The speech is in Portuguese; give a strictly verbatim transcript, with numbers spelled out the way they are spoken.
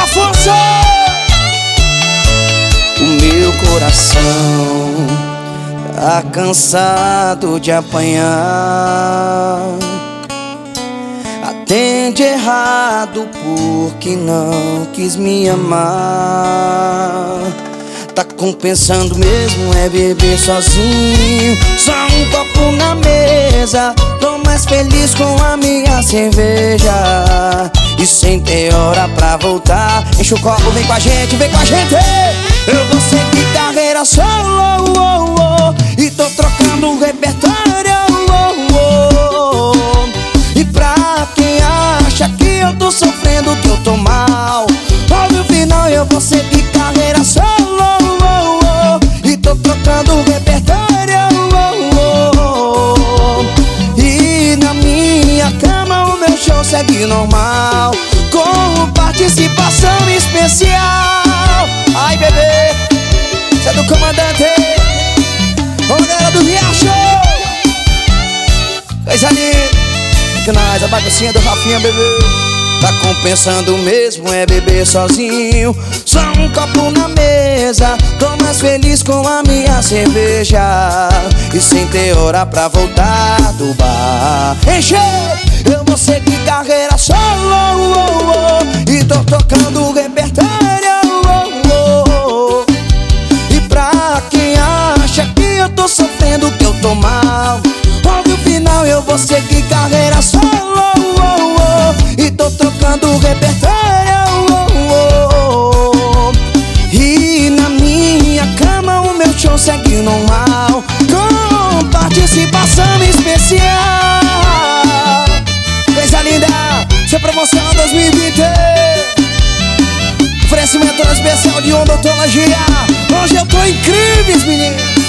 Afonso! O meu coração tá cansado de apanhar. Atende errado porque não quis me amar. Tá compensando mesmo é beber sozinho. Só um copo na mesa, tô mais feliz com a minha cerveja. E sem ter hora pra voltar, enche o copo, vem com a gente, vem com a gente. Eu vou seguir carreira solo, oh, oh, e tô trocando o repertório, oh, oh. E pra quem acha que eu tô sofrendo, que eu tô mal, olha o final, eu vou seguir carreira solo, oh, oh, e tô trocando o repertório, oh, oh. E na minha cama o meu show segue normal, com participação especial. Ai, bebê, cê é do comandante. Vamos, galera do Riacho. Coisa linda. Que nós, a baguncinha do Rafinha, bebê. Tá compensando mesmo é beber sozinho. Só um copo na mesa, tô mais feliz com a minha cerveja. E sem ter hora pra voltar do bar. Enche! Eu vou seguir carreira solo, oh, oh, e tô tocando o repertório, oh, oh. E pra quem acha que eu tô sofrendo, que eu tô mal, ouve o final, eu vou seguir carreira solo, oh, oh, e tô tocando o repertório, oh, oh. E na minha cama o meu show segue normal, com participação especial. Coisa linda, seu promoção dois mil e vinte. Oferecimento especial de odontologia. Hoje eu tô incrível, menino.